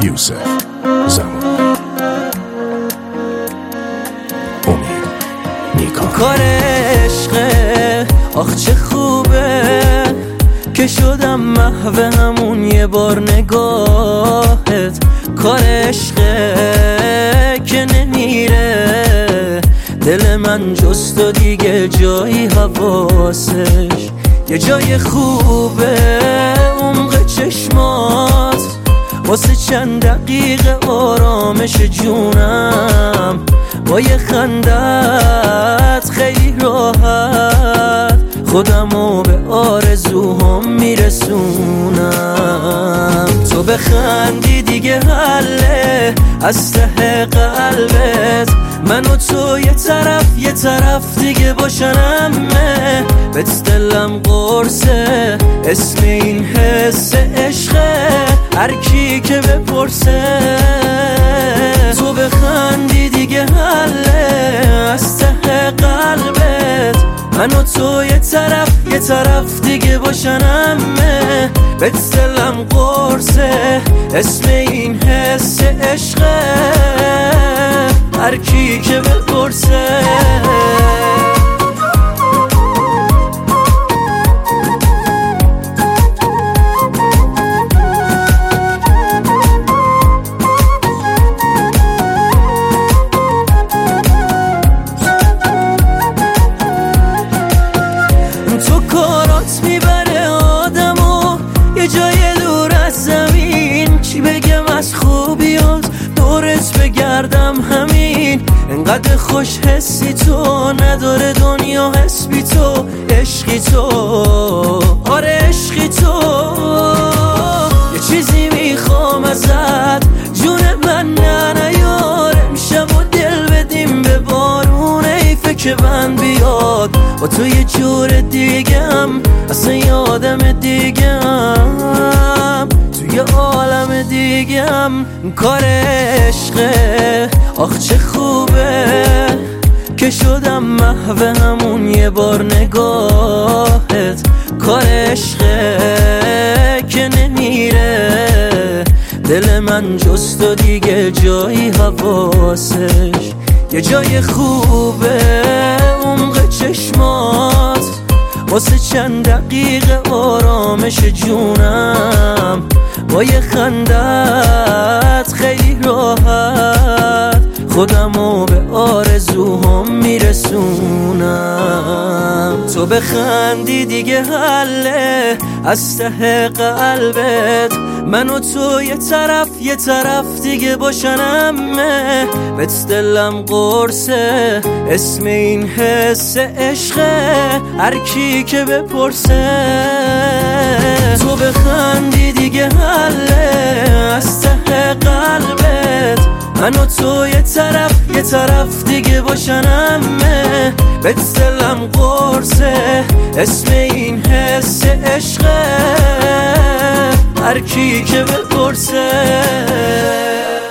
یوسف زمان امید نیکا. کار عشقه آخ چه خوبه که شدم محو همون یه بار نگاهت. کار عشقه که نمیره دل من جز تو دیگه جایی حواسش. یه جای خوبه عمق چشمات واسه چند دقیقه آرامش جونم. با یه خندت خیلی راحت خودمو به آرزوهام میرسونم. تو بخندی دیگه حله از ته قلبت، من و تو یه طرف دیگه باشنمه. بهت دلم قرصه اسم این حس عشقه، هر کی که بپرسه. تو بخندی دیگه حله از ته قلبت، من و تو یه طرف دیگه باشنمه. بهت دلم قرصه اسم این حس عشقه، هر کی که بپرسه. تو کارات میبره آدمو یه جای دور از زمین، چی بگم از خوبیات دورت بگردم همین. انقدر خوش حسی تو نداره دنیا حس بی تو، عشقی تو آره عشقی تو. یه چیزی میخوام ازت جون من نیار، امشب و دل بدیم به بارون حیفه که بند بیاد. با تو یه جور دیگم اصلا یادم دیگم توی عالم دیگم. کار عشقه آخ چه خوبه که شدم محو همون یه بار نگاهت. کار عشقه که نمیره دل من جز تو دیگه جایی حواسش. یه جای خوبه عمق چشمات واسه چند دقیقه آرامش جونم. با یه خندت خیلی راحت خودمو به آرزوهام میرسونم. تو بخندی دیگه حله از ته قلبت، من و تو یه طرف دیگه باشنمه. بهت دلم قرصه اسم این حس عشقه، هر کی که بپرسه. تو بخندی دیگه حله از ته قلبت، من و تو یه طرف دیگه باشنمه. بهت دلم قرصه اسم این حس عشقه، هر کی که بپرسه.